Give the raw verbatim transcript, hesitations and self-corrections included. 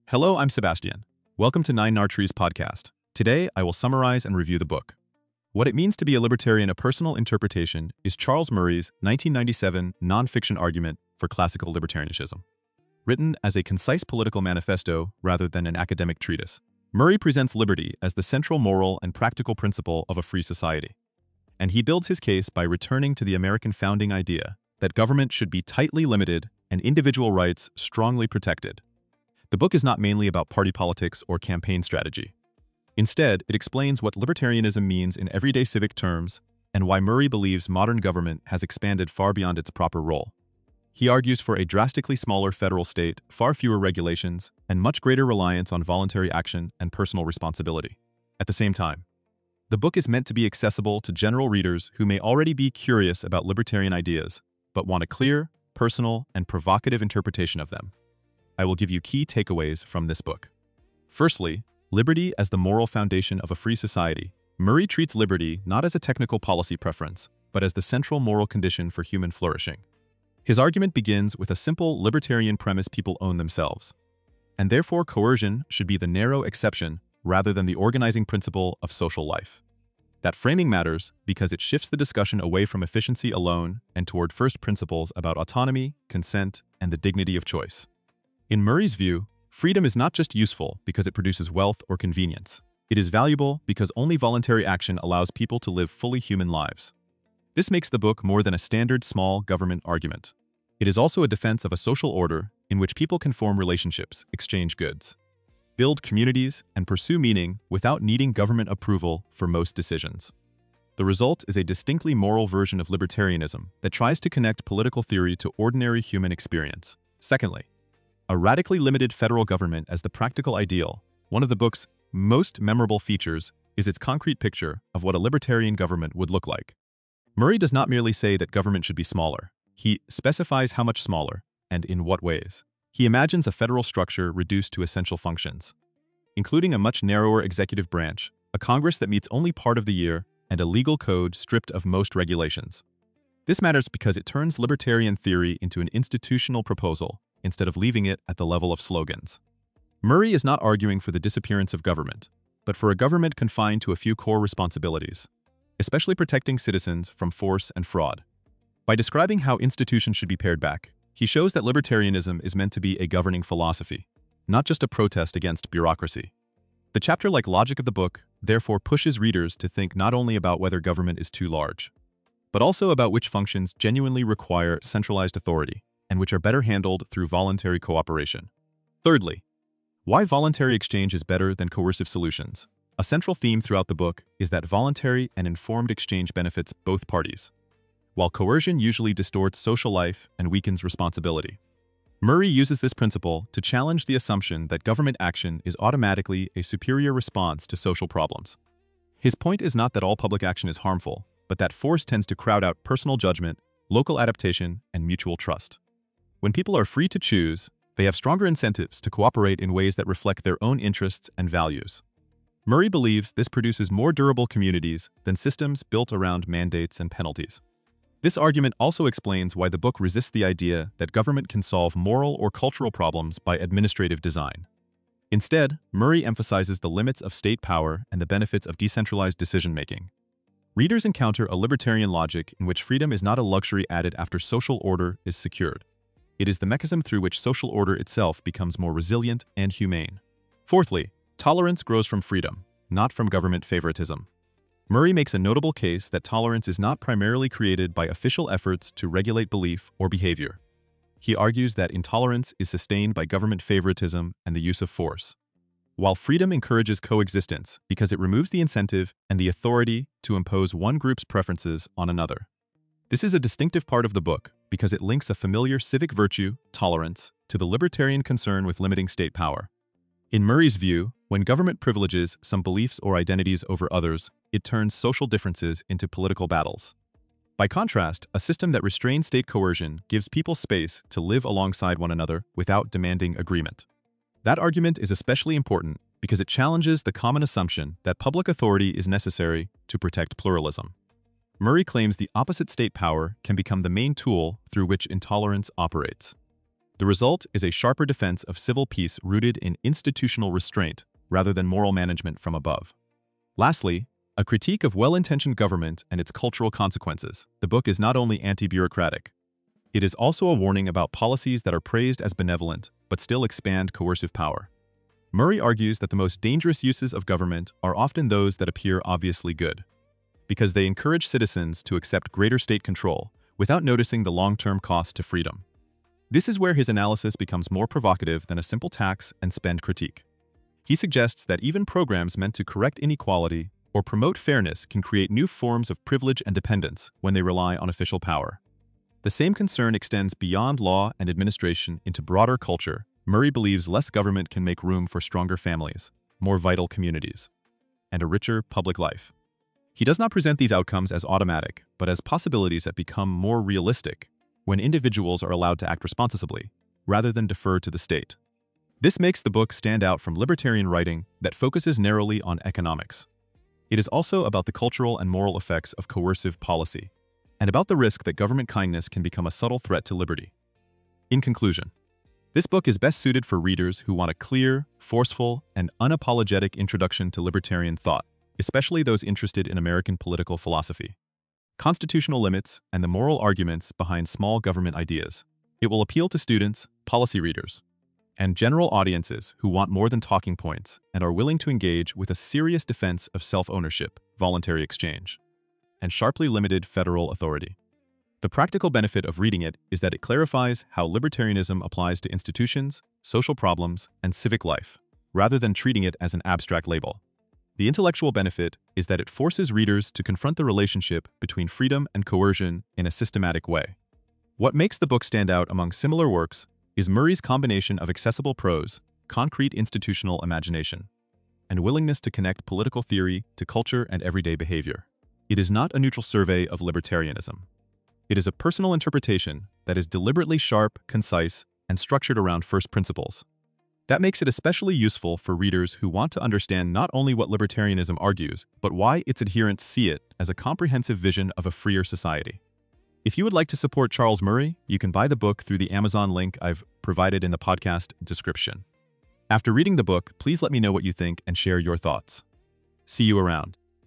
Hello, I'm Sebastian. Welcome to Nine Nartrees podcast. Today, I will summarize and review the book. What It Means to Be a Libertarian: A Personal Interpretation is Charles Murray's nineteen ninety-seven nonfiction argument for classical libertarianism. Written as a concise political manifesto rather than an academic treatise, Murray presents liberty as the central moral and practical principle of a free society. And he builds his case by returning to the American founding idea that government should be tightly limited and individual rights strongly protected. The book is not mainly about party politics or campaign strategy. Instead, it explains what libertarianism means in everyday civic terms and why Murray believes modern government has expanded far beyond its proper role. He argues for a drastically smaller federal state, far fewer regulations, and much greater reliance on voluntary action and personal responsibility. At the same time, the book is meant to be accessible to general readers who may already be curious about libertarian ideas, but want a clear, personal, and provocative interpretation of them. I will give you key takeaways from this book. Firstly, liberty as the moral foundation of a free society. Murray treats liberty not as a technical policy preference, but as the central moral condition for human flourishing. His argument begins with a simple libertarian premise: people own themselves, and therefore coercion should be the narrow exception rather than the organizing principle of social life. That framing matters because it shifts the discussion away from efficiency alone and toward first principles about autonomy, consent, and the dignity of choice. In Murray's view, freedom is not just useful because it produces wealth or convenience. It is valuable because only voluntary action allows people to live fully human lives. This makes the book more than a standard small government argument. It is also a defense of a social order in which people can form relationships, exchange goods, build communities, and pursue meaning without needing government approval for most decisions. The result is a distinctly moral version of libertarianism that tries to connect political theory to ordinary human experience. Secondly, a radically limited federal government as the practical ideal. One of the book's most memorable features is its concrete picture of what a libertarian government would look like. Murray does not merely say that government should be smaller. He specifies how much smaller and in what ways. He imagines a federal structure reduced to essential functions, including a much narrower executive branch, a Congress that meets only part of the year, and a legal code stripped of most regulations. This matters because it turns libertarian theory into an institutional proposal instead of leaving it at the level of slogans. Murray is not arguing for the disappearance of government, but for a government confined to a few core responsibilities, especially protecting citizens from force and fraud. By describing how institutions should be pared back, he shows that libertarianism is meant to be a governing philosophy, not just a protest against bureaucracy. The chapter-like logic of the book therefore pushes readers to think not only about whether government is too large, but also about which functions genuinely require centralized authority and which are better handled through voluntary cooperation. Thirdly, why voluntary exchange is better than coercive solutions. A central theme throughout the book is that voluntary and informed exchange benefits both parties, while coercion usually distorts social life and weakens responsibility. Murray uses this principle to challenge the assumption that government action is automatically a superior response to social problems. His point is not that all public action is harmful, but that force tends to crowd out personal judgment, local adaptation, and mutual trust. When people are free to choose, they have stronger incentives to cooperate in ways that reflect their own interests and values. Murray believes this produces more durable communities than systems built around mandates and penalties. This argument also explains why the book resists the idea that government can solve moral or cultural problems by administrative design. Instead, Murray emphasizes the limits of state power and the benefits of decentralized decision-making. Readers encounter a libertarian logic in which freedom is not a luxury added after social order is secured. It is the mechanism through which social order itself becomes more resilient and humane. Fourthly, tolerance grows from freedom, not from government favoritism. Murray makes a notable case that tolerance is not primarily created by official efforts to regulate belief or behavior. He argues that intolerance is sustained by government favoritism and the use of force, while freedom encourages coexistence because it removes the incentive and the authority to impose one group's preferences on another. This is a distinctive part of the book because it links a familiar civic virtue, tolerance, to the libertarian concern with limiting state power. In Murray's view, when government privileges some beliefs or identities over others, it turns social differences into political battles. By contrast, a system that restrains state coercion gives people space to live alongside one another without demanding agreement. That argument is especially important because it challenges the common assumption that public authority is necessary to protect pluralism. Murray claims the opposite state power can become the main tool through which intolerance operates. The result is a sharper defense of civil peace rooted in institutional restraint rather than moral management from above. Lastly, a critique of well-intentioned government and its cultural consequences. The book is not only anti-bureaucratic. It is also a warning about policies that are praised as benevolent but still expand coercive power. Murray argues that the most dangerous uses of government are often those that appear obviously good, because they encourage citizens to accept greater state control without noticing the long-term cost to freedom. This is where his analysis becomes more provocative than a simple tax and spend critique. He suggests that even programs meant to correct inequality or promote fairness can create new forms of privilege and dependence when they rely on official power. The same concern extends beyond law and administration into broader culture. Murray believes less government can make room for stronger families, more vital communities, and a richer public life. He does not present these outcomes as automatic, but as possibilities that become more realistic when individuals are allowed to act responsibly, rather than defer to the state. This makes the book stand out from libertarian writing that focuses narrowly on economics. It is also about the cultural and moral effects of coercive policy, and about the risk that government kindness can become a subtle threat to liberty. In conclusion, this book is best suited for readers who want a clear, forceful, and unapologetic introduction to libertarian thought, especially those interested in American political philosophy, constitutional limits, and the moral arguments behind small government ideas. It will appeal to students, policy readers, and general audiences who want more than talking points and are willing to engage with a serious defense of self-ownership, voluntary exchange, and sharply limited federal authority. The practical benefit of reading it is that it clarifies how libertarianism applies to institutions, social problems, and civic life, rather than treating it as an abstract label. The intellectual benefit is that it forces readers to confront the relationship between freedom and coercion in a systematic way. What makes the book stand out among similar works is Murray's combination of accessible prose, concrete institutional imagination, and willingness to connect political theory to culture and everyday behavior. It is not a neutral survey of libertarianism. It is a personal interpretation that is deliberately sharp, concise, and structured around first principles. That makes it especially useful for readers who want to understand not only what libertarianism argues, but why its adherents see it as a comprehensive vision of a freer society. If you would like to support Charles Murray, you can buy the book through the Amazon link I've provided in the podcast description. After reading the book, please let me know what you think and share your thoughts. See you around.